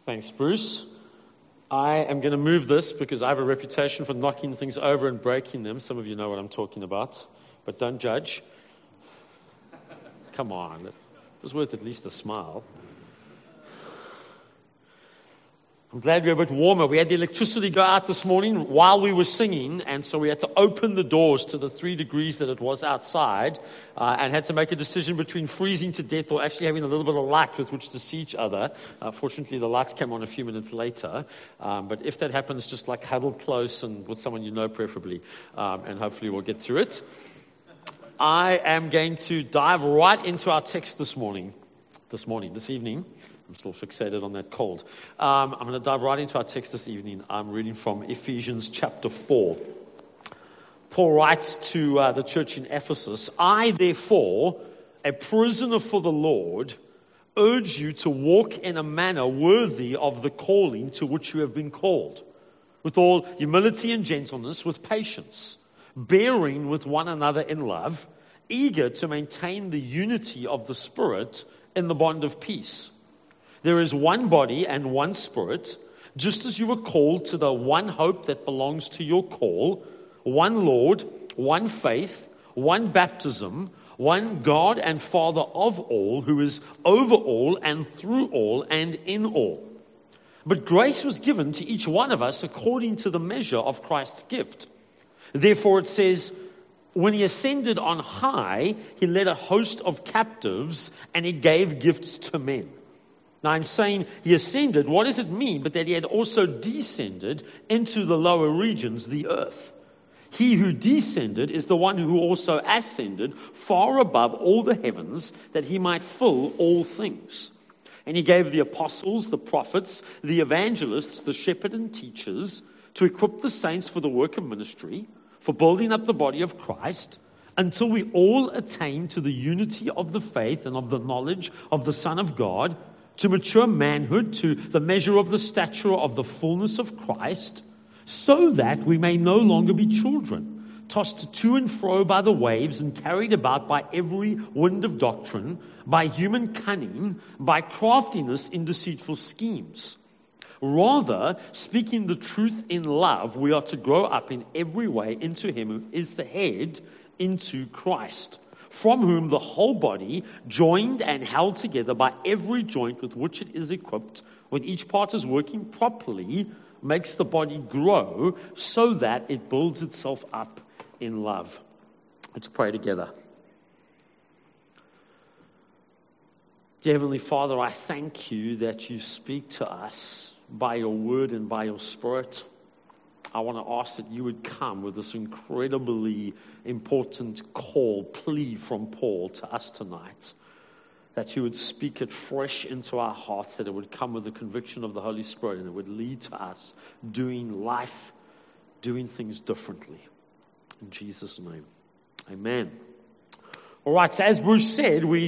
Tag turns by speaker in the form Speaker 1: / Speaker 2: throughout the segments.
Speaker 1: Thanks, Bruce. I am going to move this because I have a reputation for knocking things over and breaking them. Some of you know what I'm talking about, but don't judge. Come on. It was worth at least a smile. I'm glad we're a bit warmer. We had the electricity go out this morning while we were singing, and so we had to open the doors to the 3 degrees that it was outside, and had to make a decision between freezing to death or actually having a little bit of light with which to see each other. Fortunately, the lights came on a few minutes later, but if that happens, just like huddle close and with someone you know preferably, and hopefully we'll get through it. I am going to dive right into our text this evening. I'm still fixated on that cold. I'm going to dive right into our text this evening. I'm reading from Ephesians chapter 4. Paul writes to the church in Ephesus, I, therefore, a prisoner for the Lord, urge you to walk in a manner worthy of the calling to which you have been called, with all humility and gentleness, with patience, bearing with one another in love, eager to maintain the unity of the Spirit in the bond of peace. There is one body and one Spirit, just as you were called to the one hope that belongs to your call, one Lord, one faith, one baptism, one God and Father of all, who is over all and through all and in all. But grace was given to each one of us according to the measure of Christ's gift. Therefore it says, when he ascended on high, he led a host of captives and he gave gifts to men. Now, in saying he ascended, what does it mean but that he had also descended into the lower regions, the earth? He who descended is the one who also ascended far above all the heavens, that he might fill all things. And he gave the apostles, the prophets, the evangelists, the shepherds and teachers to equip the saints for the work of ministry, for building up the body of Christ, until we all attain to the unity of the faith and of the knowledge of the Son of God, to mature manhood, to the measure of the stature of the fullness of Christ, so that we may no longer be children, tossed to and fro by the waves and carried about by every wind of doctrine, by human cunning, by craftiness in deceitful schemes. Rather, speaking the truth in love, we are to grow up in every way into him who is the head, into Christ, from whom the whole body, joined and held together by every joint with which it is equipped, when each part is working properly, makes the body grow so that it builds itself up in love. Let's pray together. Dear Heavenly Father, I thank you that you speak to us by your word and by your Spirit. I want to ask that you would come with this incredibly important plea from Paul to us tonight. That you would speak it fresh into our hearts, that it would come with the conviction of the Holy Spirit, and it would lead to us doing life, doing things differently. In Jesus' name, amen. All right, so as Bruce said, we're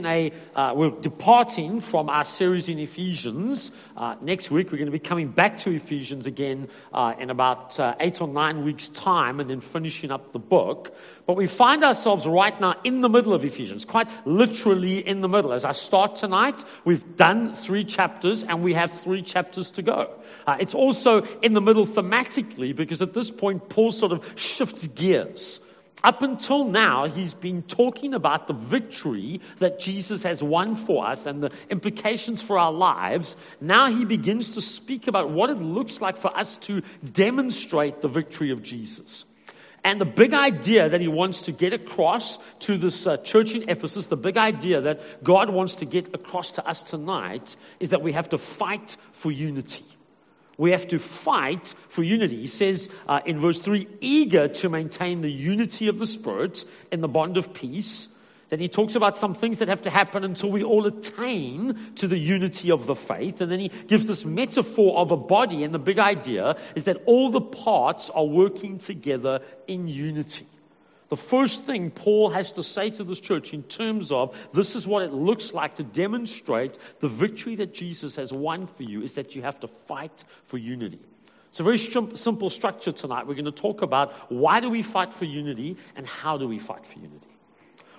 Speaker 1: departing from our series in Ephesians. Next week, we're going to be coming back to Ephesians again in about 8 or 9 weeks' time, and then finishing up the book. But we find ourselves right now in the middle of Ephesians, quite literally in the middle. As I start tonight, we've done 3 chapters, and we have 3 chapters to go. It's also in the middle thematically, because at this point, Paul sort of shifts gears. Up until now, he's been talking about the victory that Jesus has won for us and the implications for our lives. Now he begins to speak about what it looks like for us to demonstrate the victory of Jesus. And the big idea that he wants to get across to this church in Ephesus, the big idea that God wants to get across to us tonight, is that we have to fight for unity. We have to fight for unity. He says in verse 3, eager to maintain the unity of the Spirit in the bond of peace. Then he talks about some things that have to happen until we all attain to the unity of the faith. And then he gives this metaphor of a body. And the big idea is that all the parts are working together in unity. The first thing Paul has to say to this church in terms of this is what it looks like to demonstrate the victory that Jesus has won for you is that you have to fight for unity. It's a very simple structure tonight. We're going to talk about why do we fight for unity and how do we fight for unity.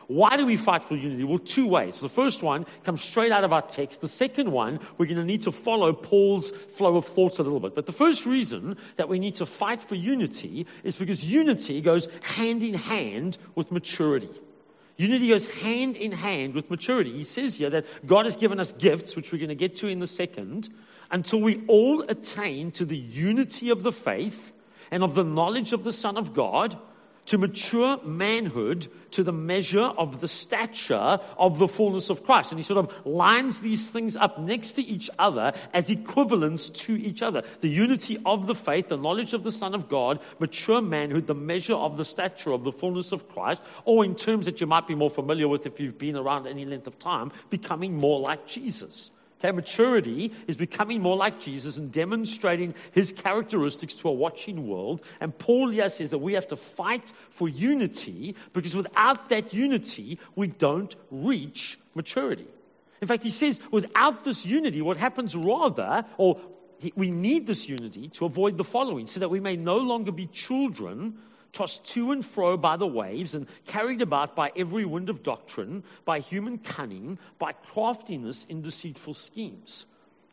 Speaker 1: Why do we fight for unity? Well, two ways. The first one comes straight out of our text. The second one, we're going to need to follow Paul's flow of thoughts a little bit. But the first reason that we need to fight for unity is because unity goes hand in hand with maturity. Unity goes hand in hand with maturity. He says here that God has given us gifts, which we're going to get to in a second, until we all attain to the unity of the faith and of the knowledge of the Son of God, to mature manhood, to the measure of the stature of the fullness of Christ. And he sort of lines these things up next to each other as equivalents to each other. The unity of the faith, the knowledge of the Son of God, mature manhood, the measure of the stature of the fullness of Christ, or in terms that you might be more familiar with if you've been around any length of time, becoming more like Jesus. Okay, maturity is becoming more like Jesus and demonstrating his characteristics to a watching world. And Paul here says that we have to fight for unity, because without that unity, we don't reach maturity. In fact, he says without this unity, what happens rather, we need this unity to avoid the following, so that we may no longer be children tossed to and fro by the waves and carried about by every wind of doctrine, by human cunning, by craftiness in deceitful schemes.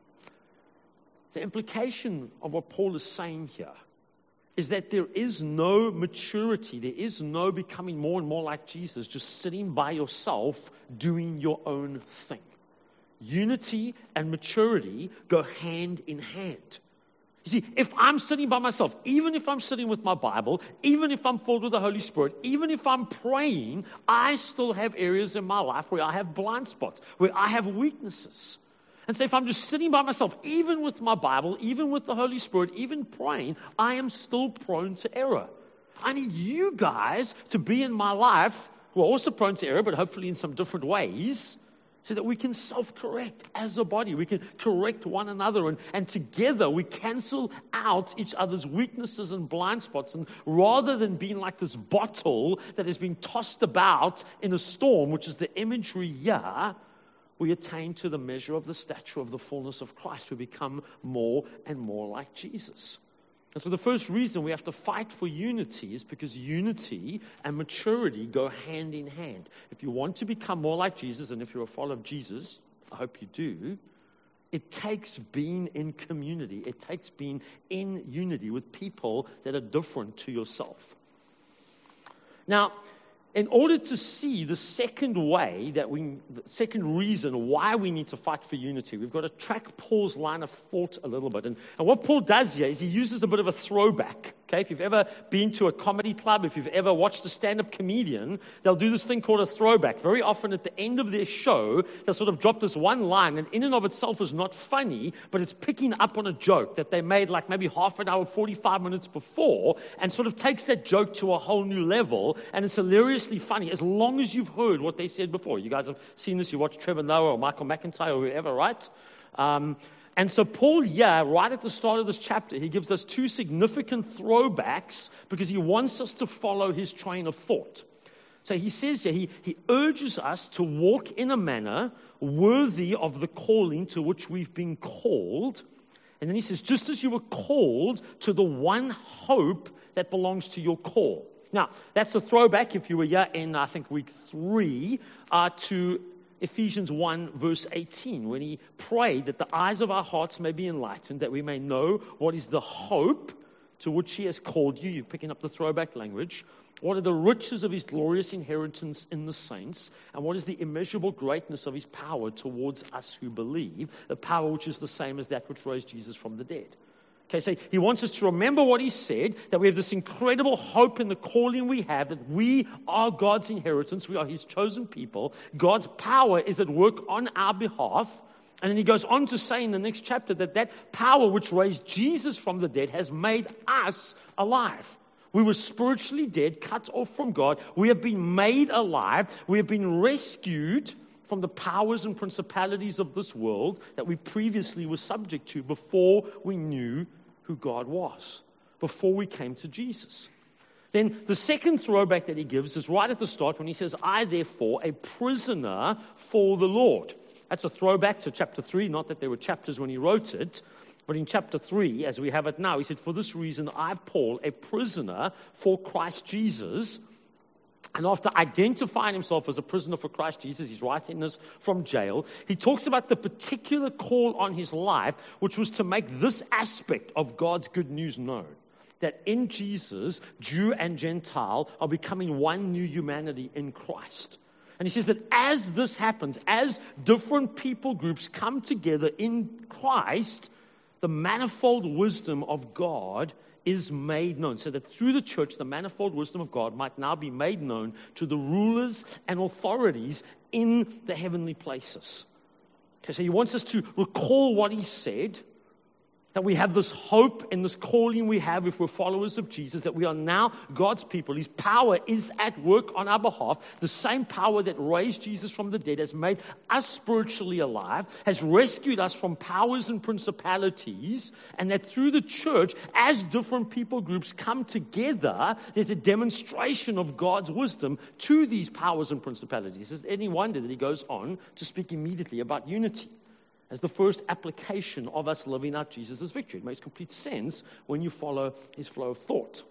Speaker 1: The implication of what Paul is saying here is that there is no maturity, there is no becoming more and more like Jesus, just sitting by yourself doing your own thing. Unity and maturity go hand in hand. You see, if I'm sitting by myself, even if I'm sitting with my Bible, even if I'm filled with the Holy Spirit, even if I'm praying, I still have areas in my life where I have blind spots, where I have weaknesses. And so if I'm just sitting by myself, even with my Bible, even with the Holy Spirit, even praying, I am still prone to error. I need you guys to be in my life who are also prone to error, but hopefully in some different ways, so that we can self-correct as a body. We can correct one another, and together we cancel out each other's weaknesses and blind spots. And rather than being like this bottle that has been tossed about in a storm, which is the imagery here, we attain to the measure of the stature of the fullness of Christ. We become more and more like Jesus. And so the first reason we have to fight for unity is because unity and maturity go hand in hand. If you want to become more like Jesus, and if you're a follower of Jesus, I hope you do, it takes being in community. It takes being in unity with people that are different to yourself. Now, in order to see the second reason why we need to fight for unity, we've got to track Paul's line of thought a little bit. And what Paul does here is he uses a bit of a throwback. Okay, if you've ever been to a comedy club, if you've ever watched a stand-up comedian, they'll do this thing called a throwback. Very often at the end of their show, they'll sort of drop this one line, and in and of itself is not funny, but it's picking up on a joke that they made like maybe half an hour, 45 minutes before, and sort of takes that joke to a whole new level, and it's hilariously funny as long as you've heard what they said before. You guys have seen this, you watch Trevor Noah or Michael McIntyre or whoever, right? And so Paul here, right at the start of this chapter, he gives us two significant throwbacks because he wants us to follow his train of thought. So he says here, he urges us to walk in a manner worthy of the calling to which we've been called. And then he says, just as you were called to the one hope that belongs to your call. Now, that's a throwback, if you were here in, I think, week 3, to Ephesians 1, verse 18, when he prayed that the eyes of our hearts may be enlightened, that we may know what is the hope to which he has called you. You're picking up the throwback language. What are the riches of his glorious inheritance in the saints? And what is the immeasurable greatness of his power towards us who believe? The power which is the same as that which raised Jesus from the dead. Okay, so he wants us to remember what he said, that we have this incredible hope in the calling we have, that we are God's inheritance, we are his chosen people. God's power is at work on our behalf. And then he goes on to say in the next chapter that power which raised Jesus from the dead has made us alive. We were spiritually dead, cut off from God. We have been made alive. We have been rescued from the powers and principalities of this world that we previously were subject to before we knew who God was, before we came to Jesus. Then the second throwback that he gives is right at the start when he says, I therefore, a prisoner for the Lord. That's a throwback to chapter 3, not that there were chapters when he wrote it, but in chapter 3, as we have it now, he said, for this reason, I, Paul, a prisoner for Christ Jesus, And after identifying himself as a prisoner for Christ Jesus, he's writing this from jail. He talks about the particular call on his life, which was to make this aspect of God's good news known. That in Jesus, Jew and Gentile are becoming one new humanity in Christ. And he says that as this happens, as different people groups come together in Christ, the manifold wisdom of God is made known. So that through the church, the manifold wisdom of God might now be made known to the rulers and authorities in the heavenly places. Okay, so he wants us to recall what he said, that we have this hope and this calling we have if we're followers of Jesus, that we are now God's people. His power is at work on our behalf. The same power that raised Jesus from the dead has made us spiritually alive, has rescued us from powers and principalities, and that through the church, as different people groups come together, there's a demonstration of God's wisdom to these powers and principalities. Is any wonder that he goes on to speak immediately about unity as the first application of us living out Jesus' victory? It makes complete sense when you follow his flow of thought.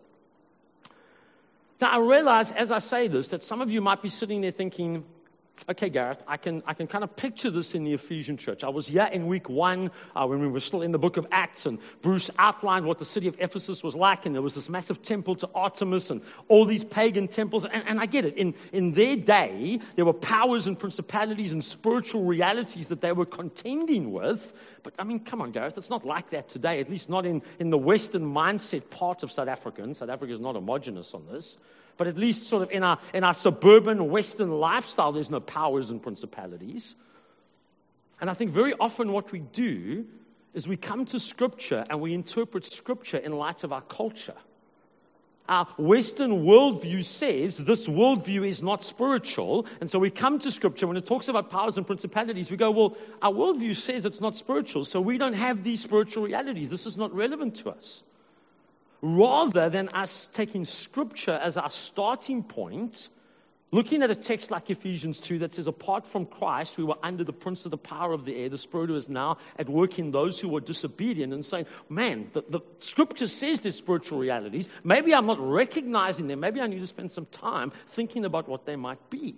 Speaker 1: Now, I realize as I say this that some of you might be sitting there thinking, okay, Gareth, I can kind of picture this in the Ephesian church. I was here in week 1 when we were still in the book of Acts, and Bruce outlined what the city of Ephesus was like, and there was this massive temple to Artemis and all these pagan temples. And I get it. In their day, there were powers and principalities and spiritual realities that they were contending with. But I mean, come on, Gareth, it's not like that today, at least not in the Western mindset part of South Africa. And South Africa is not homogenous on this. But at least sort of in our suburban Western lifestyle, there's no powers and principalities. And I think very often what we do is we come to Scripture and we interpret Scripture in light of our culture. Our Western worldview says this worldview is not spiritual. And so we come to Scripture, when it talks about powers and principalities, we go, well, our worldview says it's not spiritual, so we don't have these spiritual realities. This is not relevant to us. Rather than us taking Scripture as our starting point, looking at a text like Ephesians 2 that says, apart from Christ, we were under the prince of the power of the air, the spirit who is now at work in those who were disobedient, and saying, man, the Scripture says there's spiritual realities. Maybe I'm not recognizing them. Maybe I need to spend some time thinking about what they might be.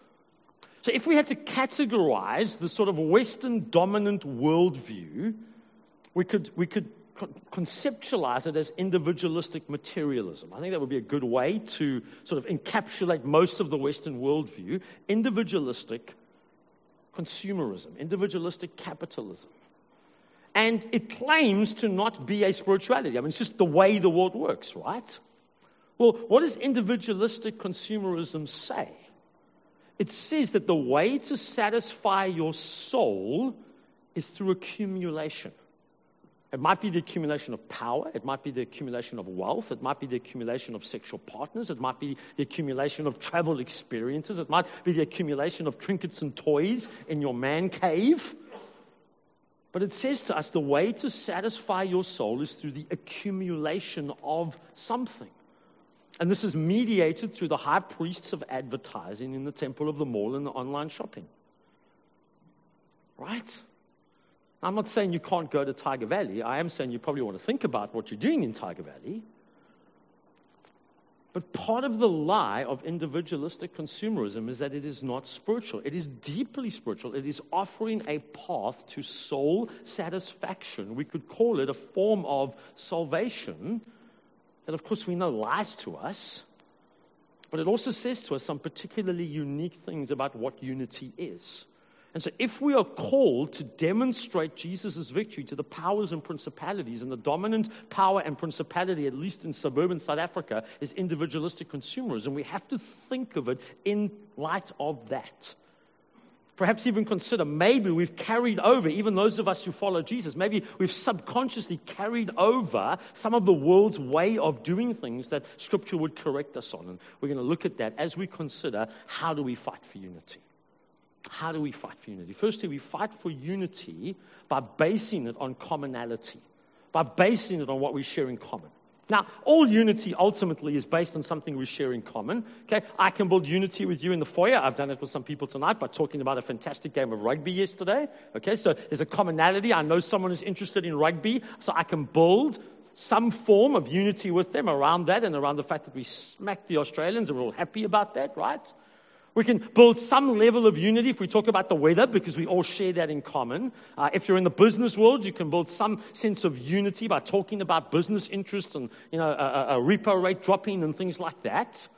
Speaker 1: So if we had to categorize the sort of Western dominant worldview, we could conceptualize it as individualistic materialism. I think that would be a good way to sort of encapsulate most of the Western worldview. Individualistic consumerism, individualistic capitalism. And it claims to not be a spirituality. I mean, it's just the way the world works, right? Well, what does individualistic consumerism say? It says that the way to satisfy your soul is through accumulation. It might be the accumulation of power. It might be the accumulation of wealth. It might be the accumulation of sexual partners. It might be the accumulation of travel experiences. It might be the accumulation of trinkets and toys in your man cave. But it says to us the way to satisfy your soul is through the accumulation of something. And this is mediated through the high priests of advertising in the temple of the mall and the online shopping. Right? I'm not saying you can't go to Tiger Valley. I am saying you probably want to think about what you're doing in Tiger Valley. But part of the lie of individualistic consumerism is that it is not spiritual. It is deeply spiritual. It is offering a path to soul satisfaction. We could call it a form of salvation that, of course, we know lies to us. But it also says to us some particularly unique things about what unity is. And so if we are called to demonstrate Jesus' victory to the powers and principalities, and the dominant power and principality, at least in suburban South Africa, is individualistic consumerism, we have to think of it in light of that. Perhaps even consider maybe we've carried over, even those of us who follow Jesus, maybe we've subconsciously carried over some of the world's way of doing things that Scripture would correct us on. And we're going to look at that as we consider how do we fight for unity. How do we fight for unity? Firstly, we fight for unity by basing it on commonality, by basing it on what we share in common. Now, all unity ultimately is based on something we share in common. Okay, I can build unity with you in the foyer. I've done it with some people tonight by talking about a fantastic game of rugby yesterday. Okay, so there's a commonality. I know someone is interested in rugby, so I can build some form of unity with them around that and around the fact that we smacked the Australians and we're all happy about that, right? We can build some level of unity if we talk about the weather because we all share that in common. If you're in the business world, you can build some sense of unity by talking about business interests and a repo rate dropping and things like that.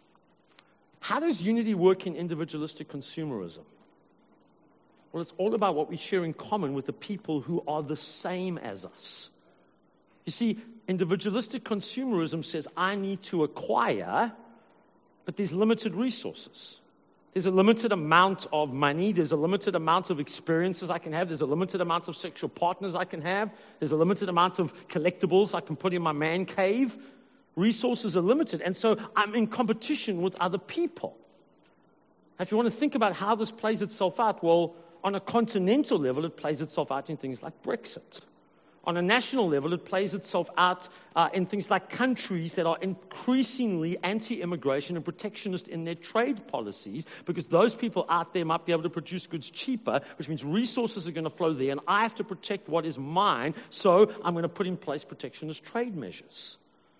Speaker 1: How does unity work in individualistic consumerism? Well, it's all about what we share in common with the people who are the same as us. You see, individualistic consumerism says I need to acquire, but there's limited resources. There's a limited amount of money. There's a limited amount of experiences I can have. There's a limited amount of sexual partners I can have. There's a limited amount of collectibles I can put in my man cave. Resources are limited. And so I'm in competition with other people. If you want to think about how this plays itself out, well, on a continental level, it plays itself out in things like Brexit. On a national level, it plays itself out in things like countries that are increasingly anti-immigration and protectionist in their trade policies because those people out there might be able to produce goods cheaper, which means resources are going to flow there, and I have to protect what is mine, so I'm going to put in place protectionist trade measures.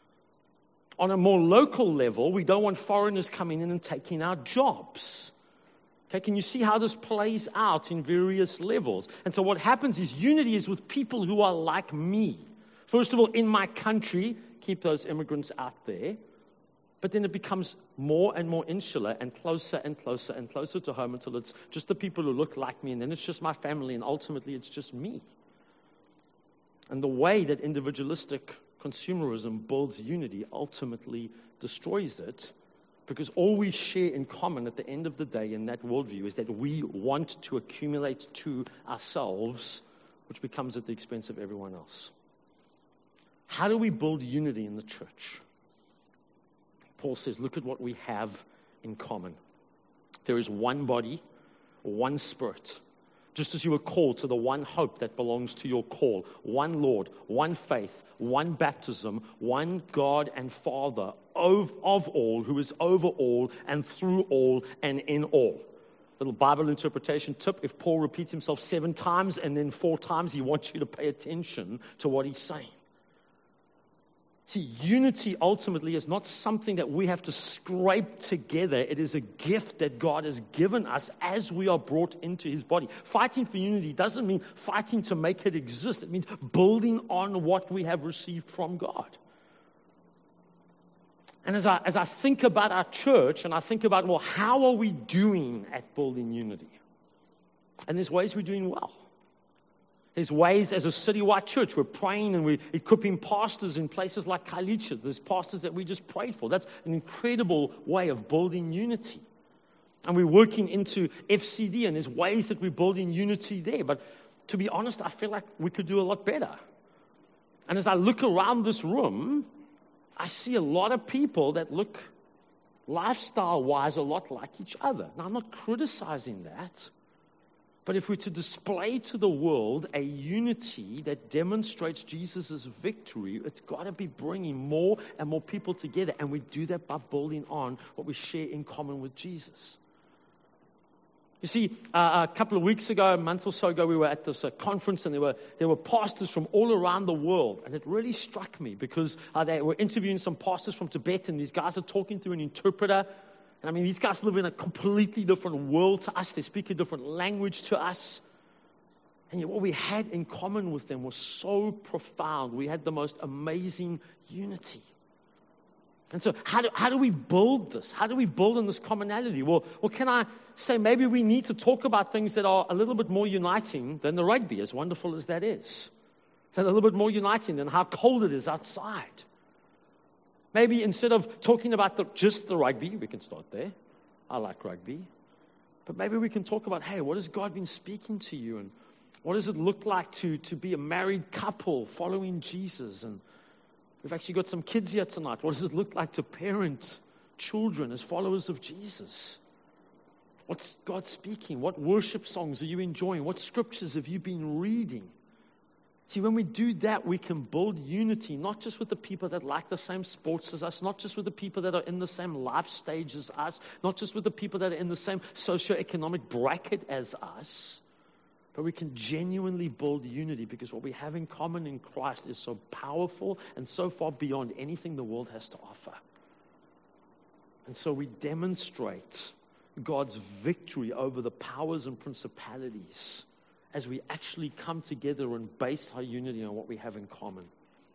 Speaker 1: On a more local level, we don't want foreigners coming in and taking our jobs. Okay, can you see how this plays out in various levels? And so what happens is unity is with people who are like me. First of all, in my country, keep those immigrants out there. But then it becomes more and more insular and closer and closer and closer to home until it's just the people who look like me, and then it's just my family, and ultimately it's just me. And the way that individualistic consumerism builds unity ultimately destroys it. Because all we share in common at the end of the day in that worldview is that we want to accumulate to ourselves, which becomes at the expense of everyone else. How do we build unity in the church? Paul says, look at what we have in common. There is one body, one spirit. Just as you were called to the one hope that belongs to your call, one Lord, one faith, one baptism, one God and Father of all, who is over all and through all and in all. Little Bible interpretation tip, if Paul repeats himself 7 times and then 4 times, he wants you to pay attention to what he's saying. See, unity ultimately is not something that we have to scrape together. It is a gift that God has given us as we are brought into his body. Fighting for unity doesn't mean fighting to make it exist. It means building on what we have received from God. And as I think about our church and I think about, well, how are we doing at building unity? And there's ways we're doing well. There's ways as a citywide church, we're praying and we're equipping pastors in places like Khayelitsha. There's pastors that we just prayed for. That's an incredible way of building unity. And we're working into FCD, and there's ways that we're building unity there. But to be honest, I feel like we could do a lot better. And as I look around this room, I see a lot of people that look lifestyle-wise a lot like each other. Now, I'm not criticizing that. But if we're to display to the world a unity that demonstrates Jesus' victory, it's got to be bringing more and more people together. And we do that by building on what we share in common with Jesus. You see, a couple of weeks ago, a month or so ago, we were at this conference, and there were pastors from all around the world. And it really struck me because they were interviewing some pastors from Tibet, and these guys are talking through an interpreter. And I mean, these guys live in a completely different world to us. They speak a different language to us. And yet what we had in common with them was so profound. We had the most amazing unity. And so how do we build this? How do we build on this commonality? Well, can I say maybe we need to talk about things that are a little bit more uniting than the rugby, as wonderful as that is. A little bit more uniting than how cold it is outside. Maybe instead of talking about just the rugby, we can start there. I like rugby. But maybe we can talk about, hey, what has God been speaking to you? And what does it look like to be a married couple following Jesus? And we've actually got some kids here tonight. What does it look like to parent children as followers of Jesus? What's God speaking? What worship songs are you enjoying? What scriptures have you been reading? See, when we do that, we can build unity, not just with the people that like the same sports as us, not just with the people that are in the same life stage as us, not just with the people that are in the same socioeconomic bracket as us, But we can genuinely build unity because what we have in common in Christ is so powerful and so far beyond anything the world has to offer. And so we demonstrate God's victory over the powers and principalities as we actually come together and base our unity on what we have in common.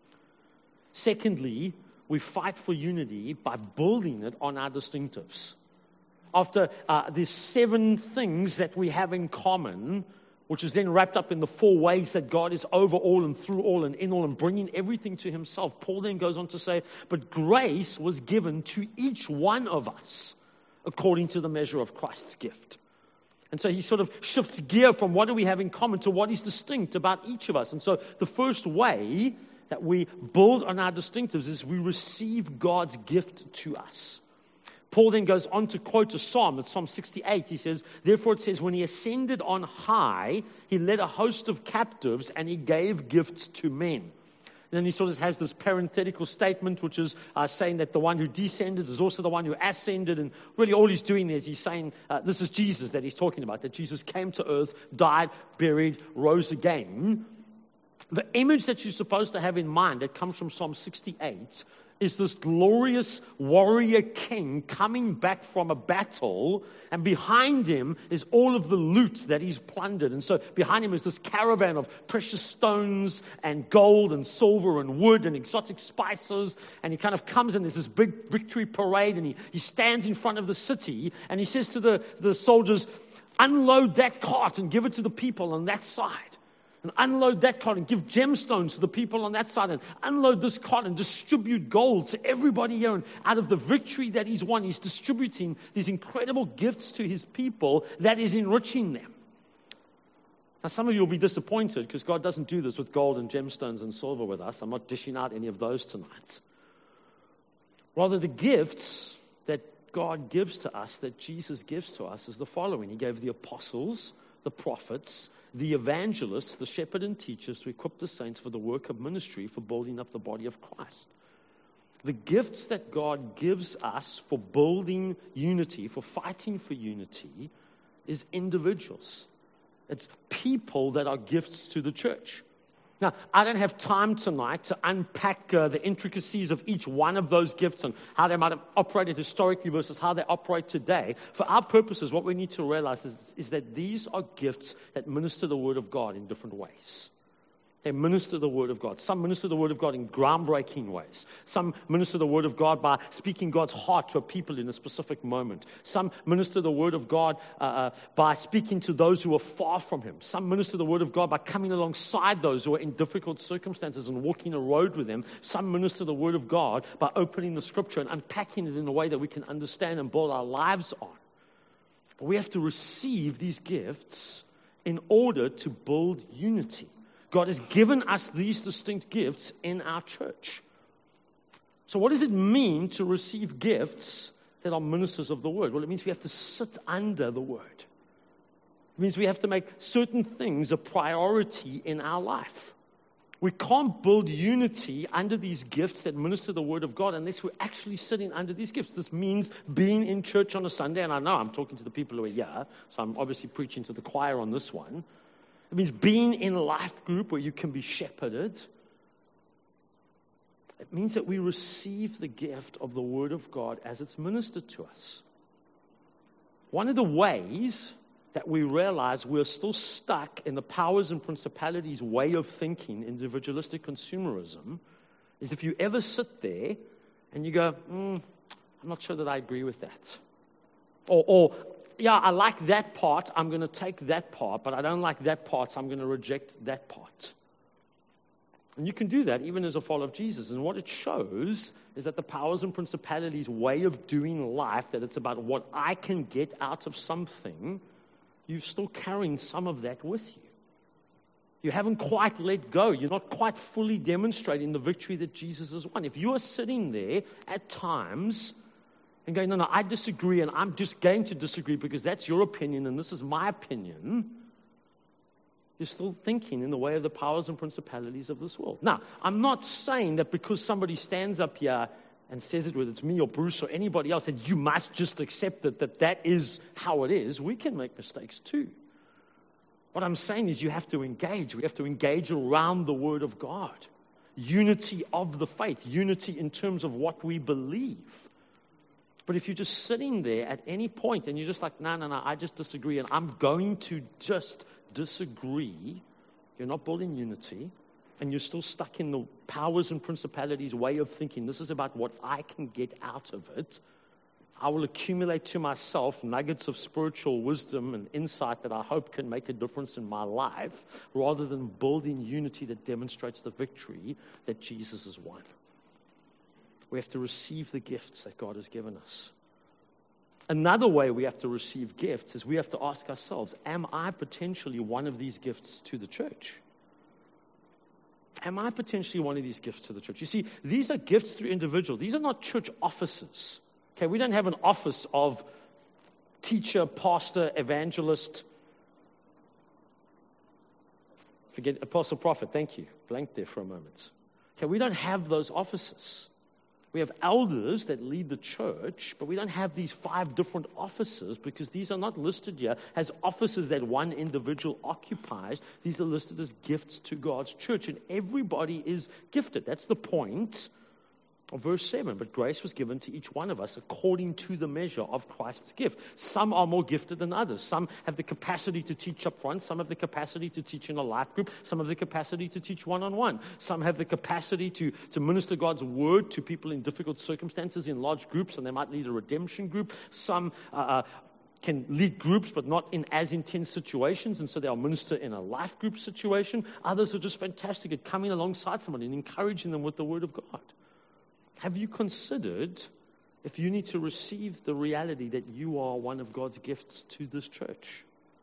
Speaker 1: Secondly, we fight for unity by building it on our distinctives. After these 7 things that we have in common, which is then wrapped up in the 4 ways that God is over all and through all and in all and bringing everything to himself, Paul then goes on to say, but grace was given to each one of us according to the measure of Christ's gift. And so he sort of shifts gear from what do we have in common to what is distinct about each of us. And so the first way that we build on our distinctives is we receive God's gift to us. Paul then goes on to quote a psalm. It's Psalm 68. He says, therefore it says, when he ascended on high, he led a host of captives and he gave gifts to men. And then he sort of has this parenthetical statement, which is saying that the one who descended is also the one who ascended. And really all he's doing is he's saying, this is Jesus that he's talking about, that Jesus came to earth, died, buried, rose again. The image that you're supposed to have in mind that comes from Psalm 68 is this glorious warrior king coming back from a battle, and behind him is all of the loot that he's plundered. And so behind him is this caravan of precious stones and gold and silver and wood and exotic spices, and he kind of comes in, there's this big victory parade, and he stands in front of the city, and he says to the soldiers, unload that cart and give it to the people on that side. And unload that cart and give gemstones to the people on that side. And unload this cart and distribute gold to everybody here. And out of the victory that he's won, he's distributing these incredible gifts to his people that is enriching them. Now, some of you will be disappointed because God doesn't do this with gold and gemstones and silver with us. I'm not dishing out any of those tonight. Rather, the gifts that God gives to us, that Jesus gives to us, is the following. He gave the apostles, the prophets, the evangelists, the shepherd and teachers to equip the saints for the work of ministry, for building up the body of Christ. The gifts that God gives us for building unity, for fighting for unity, is individuals. It's people that are gifts to the church. Now, I don't have time tonight to unpack the intricacies of each one of those gifts and how they might have operated historically versus how they operate today. For our purposes, what we need to realize is that these are gifts that minister the Word of God in different ways. They minister the Word of God. Some minister the Word of God in groundbreaking ways. Some minister the Word of God by speaking God's heart to a people in a specific moment. Some minister the Word of God by speaking to those who are far from Him. Some minister the Word of God by coming alongside those who are in difficult circumstances and walking a road with them. Some minister the Word of God by opening the Scripture and unpacking it in a way that we can understand and build our lives on. But we have to receive these gifts in order to build unity. God has given us these distinct gifts in our church. So what does it mean to receive gifts that are ministers of the Word? Well, it means we have to sit under the Word. It means we have to make certain things a priority in our life. We can't build unity under these gifts that minister the Word of God unless we're actually sitting under these gifts. This means being in church on a Sunday, and I know I'm talking to the people who are here, so I'm obviously preaching to the choir on this one. It means being in a life group where you can be shepherded. It means that we receive the gift of the Word of God as it's ministered to us. One of the ways that we realize we're still stuck in the powers and principalities' way of thinking, individualistic consumerism, is if you ever sit there and you go, I'm not sure that I agree with that. Or yeah, I like that part, I'm going to take that part, but I don't like that part, so I'm going to reject that part. And you can do that even as a follower of Jesus. And what it shows is that the powers and principalities' way of doing life, that it's about what I can get out of something, you're still carrying some of that with you. You haven't quite let go. You're not quite fully demonstrating the victory that Jesus has won. If you are sitting there at times and going, no, I disagree, and I'm just going to disagree because that's your opinion and this is my opinion, you're still thinking in the way of the powers and principalities of this world. Now, I'm not saying that because somebody stands up here and says it, whether it's me or Bruce or anybody else, that you must just accept it, that is how it is. We can make mistakes too. What I'm saying is you have to engage. We have to engage around the Word of God. Unity of the faith. Unity in terms of what we believe. But if you're just sitting there at any point and you're just like, no, I just disagree and I'm going to just disagree, you're not building unity and you're still stuck in the powers and principalities way of thinking. This is about what I can get out of it. I will accumulate to myself nuggets of spiritual wisdom and insight that I hope can make a difference in my life, rather than building unity that demonstrates the victory that Jesus has won. We have to receive the gifts that God has given us. Another way we have to receive gifts is we have to ask ourselves, am I potentially one of these gifts to the church? Am I potentially one of these gifts to the church? You see, these are gifts through individuals. These are not church offices. Okay, we don't have an office of teacher, pastor, evangelist. Forget apostle, prophet. Thank you. Blank there for a moment. Okay, we don't have those offices. We have elders that lead the church, but we don't have these 5 different offices because these are not listed here as offices that one individual occupies. These are listed as gifts to God's church, and everybody is gifted. That's the point of verse 7. But grace was given to each one of us according to the measure of Christ's gift. Some are more gifted than others. Some have the capacity to teach up front. Some have the capacity to teach in a life group. Some have the capacity to teach one-on-one. Some have the capacity to minister God's word to people in difficult circumstances in large groups, and they might lead a redemption group. Some can lead groups, but not in as intense situations, and so they'll minister in a life group situation. Others are just fantastic at coming alongside someone and encouraging them with the word of God. Have you considered if you need to receive the reality that you are one of God's gifts to this church?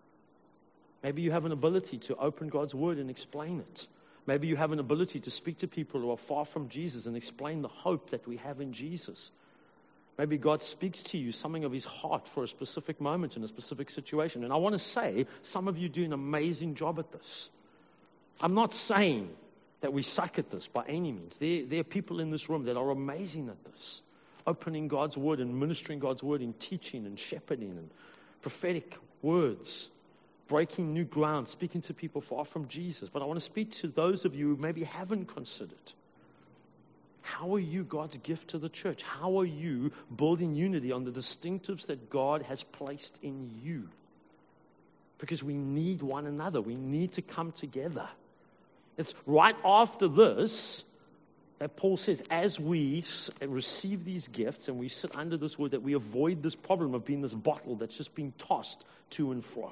Speaker 1: Maybe you have an ability to open God's word and explain it. Maybe you have an ability to speak to people who are far from Jesus and explain the hope that we have in Jesus. Maybe God speaks to you something of his heart for a specific moment in a specific situation. And I want to say, some of you do an amazing job at this. I'm not saying that we suck at this by any means. There are people in this room that are amazing at this. Opening God's word and ministering God's word in teaching and shepherding and prophetic words. Breaking new ground, speaking to people far from Jesus. But I want to speak to those of you who maybe haven't considered. How are you God's gift to the church? How are you building unity on the distinctives that God has placed in you? Because we need one another. We need to come together. It's right after this that Paul says, as we receive these gifts and we sit under this word, that we avoid this problem of being this bottle that's just being tossed to and fro.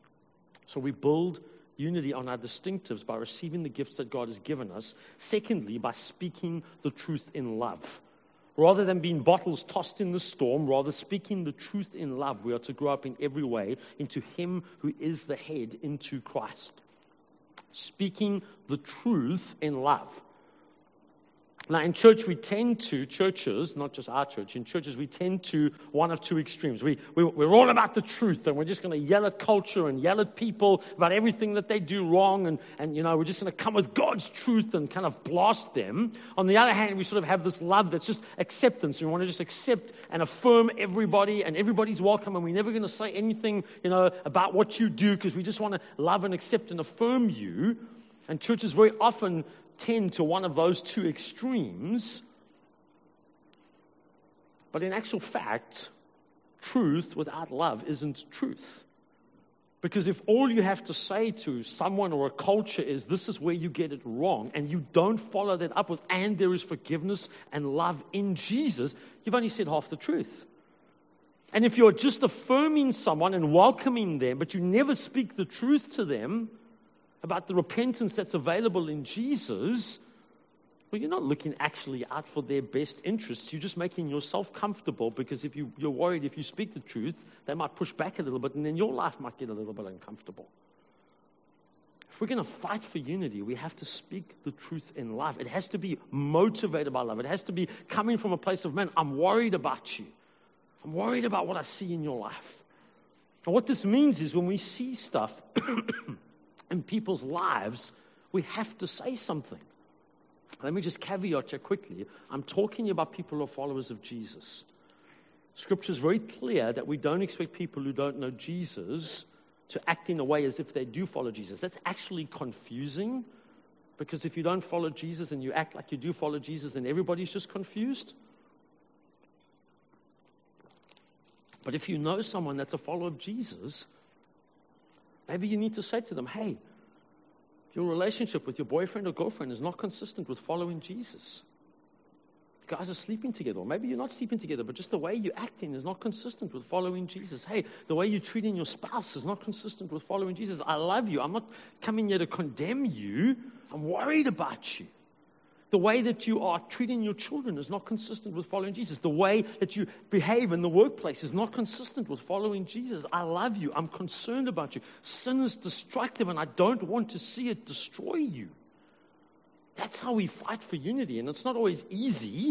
Speaker 1: So we build unity on our distinctives by receiving the gifts that God has given us. Secondly, by speaking the truth in love. Rather than being bottles tossed in the storm, rather speaking the truth in love, we are to grow up in every way into him who is the head, into Christ. Speaking the truth in love. Now, in church, churches, not just our church, in churches, we tend to one of two extremes. We're all about the truth, and we're just going to yell at culture and yell at people about everything that they do wrong, and we're just going to come with God's truth and kind of blast them. On the other hand, we sort of have this love that's just acceptance. We want to just accept and affirm everybody, and everybody's welcome, and we're never going to say anything, about what you do, because we just want to love and accept and affirm you. And churches very often tend to one of those two extremes. But in actual fact, truth without love isn't truth. Because if all you have to say to someone or a culture is, this is where you get it wrong, and you don't follow that up with, and there is forgiveness and love in Jesus, you've only said half the truth. And if you're just affirming someone and welcoming them, but you never speak the truth to them about the repentance that's available in Jesus, well, you're not looking actually out for their best interests. You're just making yourself comfortable, because if you're worried if you speak the truth, they might push back a little bit, and then your life might get a little bit uncomfortable. If we're going to fight for unity, we have to speak the truth in love. It has to be motivated by love. It has to be coming from a place of, man, I'm worried about you. I'm worried about what I see in your life. And what this means is when we see stuff in people's lives, we have to say something. Let me just caveat you quickly. I'm talking about people who are followers of Jesus. Scripture is very clear that we don't expect people who don't know Jesus to act in a way as if they do follow Jesus. That's actually confusing, because if you don't follow Jesus and you act like you do follow Jesus, then everybody's just confused. But if you know someone that's a follower of Jesus, maybe you need to say to them, hey, your relationship with your boyfriend or girlfriend is not consistent with following Jesus. You guys are sleeping together, or maybe you're not sleeping together, but just the way you're acting is not consistent with following Jesus. Hey, the way you're treating your spouse is not consistent with following Jesus. I love you. I'm not coming here to condemn you. I'm worried about you. The way that you are treating your children is not consistent with following Jesus. The way that you behave in the workplace is not consistent with following Jesus. I love you. I'm concerned about you. Sin is destructive, and I don't want to see it destroy you. That's how we fight for unity, and it's not always easy.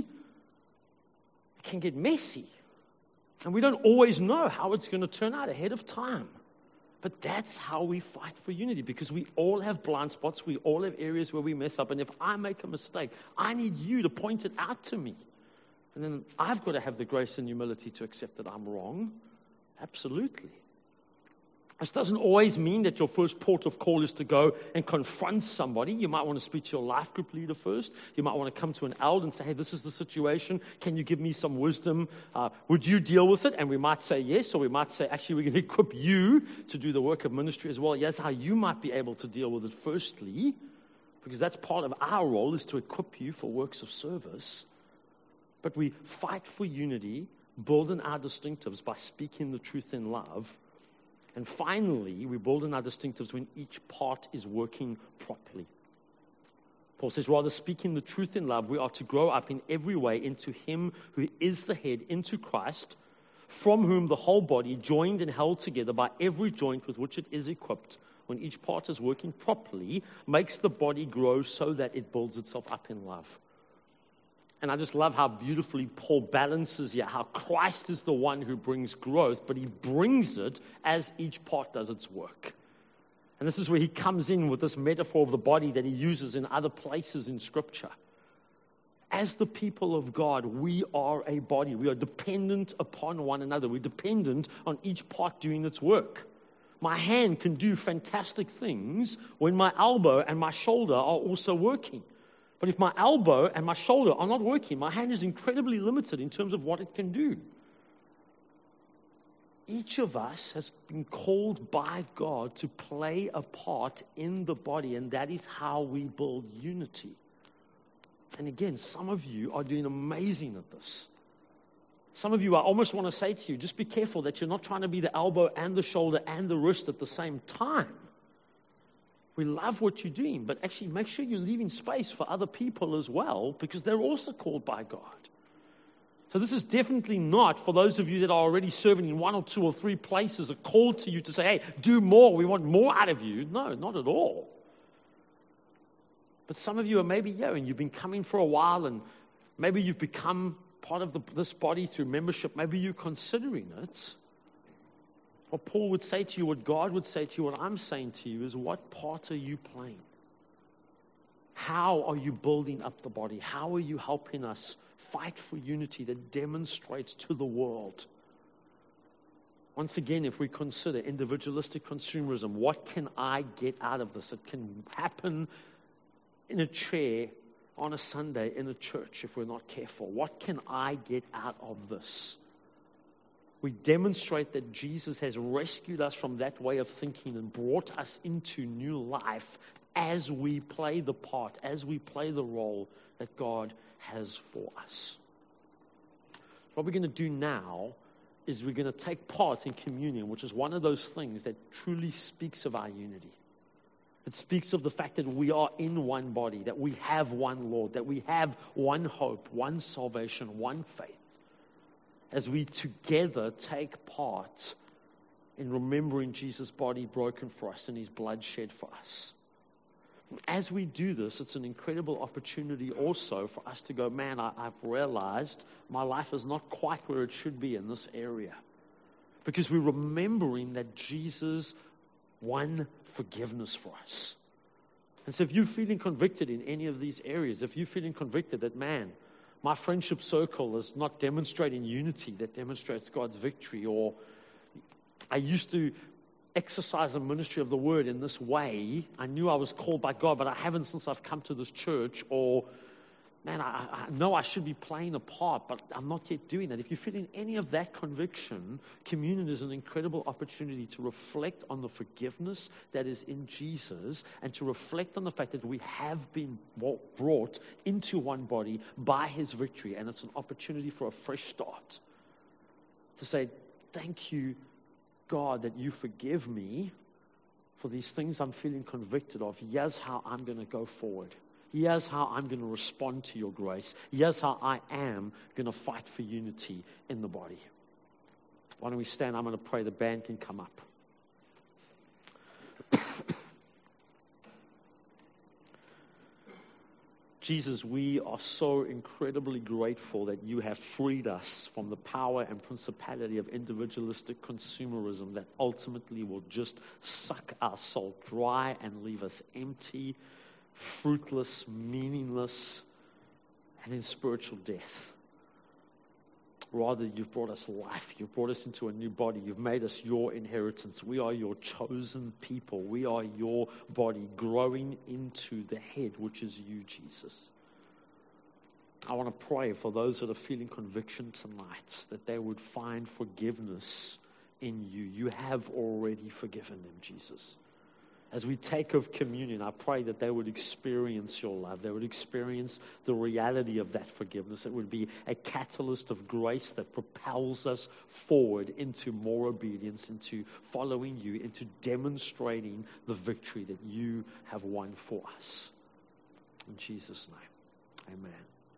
Speaker 1: It can get messy, and we don't always know how it's going to turn out ahead of time. But that's how we fight for unity, because we all have blind spots. We all have areas where we mess up, and if I make a mistake, I need you to point it out to me. And then I've got to have the grace and humility to accept that I'm wrong. Absolutely. This doesn't always mean that your first port of call is to go and confront somebody. You might want to speak to your life group leader first. You might want to come to an elder and say, hey, this is the situation. Can you give me some wisdom? Would you deal with it? And we might say yes, or we might say, actually, we're going to equip you to do the work of ministry as well. Yes, how you might be able to deal with it firstly, because that's part of our role, is to equip you for works of service. But we fight for unity, build in our distinctives by speaking the truth in love. And finally, we build in our distinctives when each part is working properly. Paul says, rather speaking the truth in love, we are to grow up in every way into Him who is the head, into Christ, from whom the whole body, joined and held together by every joint with which it is equipped, when each part is working properly, makes the body grow so that it builds itself up in love. And I just love how beautifully Paul balances here, how Christ is the one who brings growth, but He brings it as each part does its work. And this is where he comes in with this metaphor of the body that he uses in other places in Scripture. As the people of God, we are a body. We are dependent upon one another. We're dependent on each part doing its work. My hand can do fantastic things when my elbow and my shoulder are also working. But if my elbow and my shoulder are not working, my hand is incredibly limited in terms of what it can do. Each of us has been called by God to play a part in the body, and that is how we build unity. And again, some of you are doing amazing at this. Some of you, I almost want to say to you, just be careful that you're not trying to be the elbow and the shoulder and the wrist at the same time. We love what you're doing, but actually make sure you're leaving space for other people as well, because they're also called by God. So this is definitely not for those of you that are already serving in 1 or 2 or 3 places, a call to you to say, hey, do more, we want more out of you. No, not at all. But some of you are maybe here and you've been coming for a while, and maybe you've become part of this body through membership. Maybe you're considering it. What Paul would say to you, what God would say to you, what I'm saying to you is, what part are you playing? How are you building up the body? How are you helping us fight for unity that demonstrates to the world? Once again, if we consider individualistic consumerism, what can I get out of this? It can happen in a chair on a Sunday in a church if we're not careful. What can I get out of this? We demonstrate that Jesus has rescued us from that way of thinking and brought us into new life as we play the part, as we play the role that God has for us. What we're going to do now is we're going to take part in communion, which is one of those things that truly speaks of our unity. It speaks of the fact that we are in one body, that we have one Lord, that we have one hope, one salvation, one faith. As we together take part in remembering Jesus' body broken for us and His blood shed for us. As we do this, it's an incredible opportunity also for us to go, man, I've realized my life is not quite where it should be in this area. Because we're remembering that Jesus won forgiveness for us. And so if you're feeling convicted in any of these areas, if you're feeling convicted that, man, my friendship circle is not demonstrating unity that demonstrates God's victory, or I used to exercise the ministry of the word in this way. I knew I was called by God, but I haven't since I've come to this church. Or, man, I know I should be playing a part, but I'm not yet doing that. If you're feeling any of that conviction, communion is an incredible opportunity to reflect on the forgiveness that is in Jesus and to reflect on the fact that we have been brought into one body by his victory. And it's an opportunity for a fresh start. To say, thank you, God, that you forgive me for these things I'm feeling convicted of. Here's how I'm going to go forward. Here's how I'm going to respond to your grace. Here's how I am going to fight for unity in the body. Why don't we stand? I'm going to pray. The band can come up. Jesus, we are so incredibly grateful that you have freed us from the power and principality of individualistic consumerism that ultimately will just suck our soul dry and leave us empty, fruitless, meaningless, and in spiritual death. Rather, you've brought us life. You've brought us into a new body. You've made us your inheritance. We are your chosen people. We are your body growing into the head, which is you, Jesus. I want to pray for those that are feeling conviction tonight, that they would find forgiveness in you. You have already forgiven them, Jesus. As we take of communion, I pray that they would experience your love. They would experience the reality of that forgiveness. It would be a catalyst of grace that propels us forward into more obedience, into following you, into demonstrating the victory that you have won for us. In Jesus' name, amen.